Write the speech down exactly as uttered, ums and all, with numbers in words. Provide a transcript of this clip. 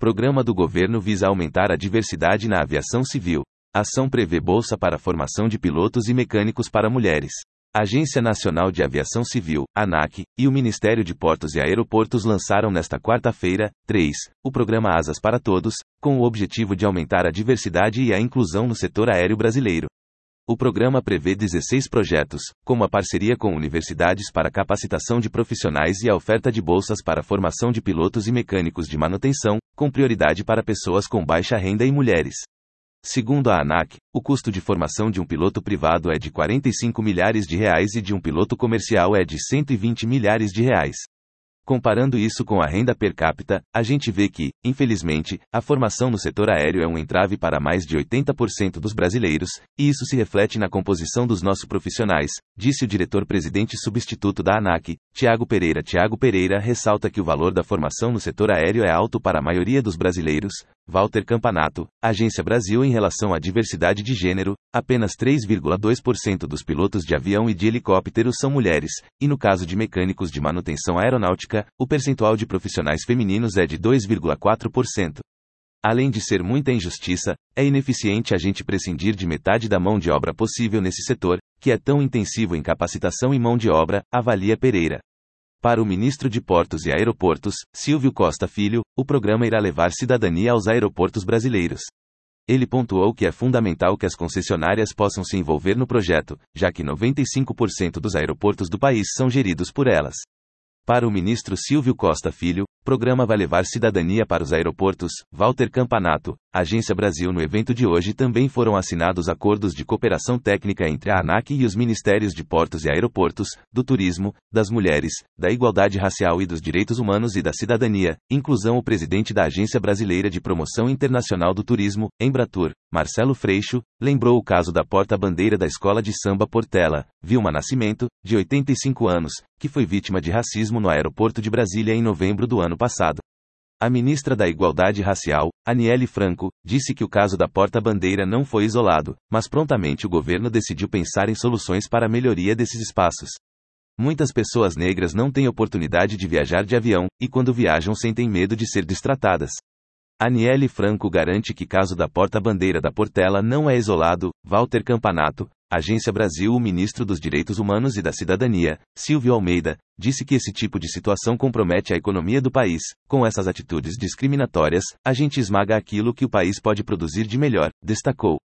Programa do governo visa aumentar a diversidade na aviação civil. Ação prevê bolsa para formação de pilotos e mecânicos para mulheres. Agência Nacional de Aviação Civil, ANAC, e o Ministério de Portos e Aeroportos lançaram nesta quarta-feira, três, o programa Asas para Todos, com o objetivo de aumentar a diversidade e a inclusão no setor aéreo brasileiro. O programa prevê dezesseis projetos, como a parceria com universidades para capacitação de profissionais e a oferta de bolsas para formação de pilotos e mecânicos de manutenção, com prioridade para pessoas com baixa renda e mulheres. Segundo a ANAC, o custo de formação de um piloto privado é de quarenta e cinco milhares de reais e de um piloto comercial é de cento e vinte milhares de reais. Comparando isso com a renda per capita, a gente vê que, infelizmente, a formação no setor aéreo é um entrave para mais de oitenta por cento dos brasileiros, e isso se reflete na composição dos nossos profissionais, disse o diretor-presidente substituto da ANAC, Tiago Pereira. Tiago Pereira ressalta que o valor da formação no setor aéreo é alto para a maioria dos brasileiros. Walter Campanato, Agência Brasil. Em relação à diversidade de gênero, apenas três vírgula dois por cento dos pilotos de avião e de helicóptero são mulheres, e no caso de mecânicos de manutenção aeronáutica, o percentual de profissionais femininos é de dois vírgula quatro por cento. Além de ser muita injustiça, é ineficiente a gente prescindir de metade da mão de obra possível nesse setor, que é tão intensivo em capacitação e mão de obra, avalia Pereira. Para o ministro de Portos e Aeroportos, Silvio Costa Filho, o programa irá levar cidadania aos aeroportos brasileiros. Ele pontuou que é fundamental que as concessionárias possam se envolver no projeto, já que noventa e cinco por cento dos aeroportos do país são geridos por elas. Para o ministro Silvio Costa Filho, o programa vai levar cidadania para os aeroportos. Walter Campanato, Agência Brasil. No evento de hoje também foram assinados acordos de cooperação técnica entre a ANAC e os Ministérios de Portos e Aeroportos, do Turismo, das Mulheres, da Igualdade Racial e dos Direitos Humanos e da Cidadania, inclusão. O presidente da Agência Brasileira de Promoção Internacional do Turismo, Embratur, Marcelo Freixo, lembrou o caso da porta-bandeira da Escola de Samba Portela, Vilma Nascimento, de oitenta e cinco anos, que foi vítima de racismo no aeroporto de Brasília em novembro do ano passado. A ministra da Igualdade Racial, Aniele Franco, disse que o caso da porta-bandeira não foi isolado, mas prontamente o governo decidiu pensar em soluções para a melhoria desses espaços. Muitas pessoas negras não têm oportunidade de viajar de avião, e quando viajam sentem medo de ser destratadas. Aniele Franco garante que o caso da porta-bandeira da Portela não é isolado. Walter Campanato, Agência Brasil. O ministro dos Direitos Humanos e da Cidadania, Silvio Almeida, disse que esse tipo de situação compromete a economia do país. Com essas atitudes discriminatórias, a gente esmaga aquilo que o país pode produzir de melhor, destacou.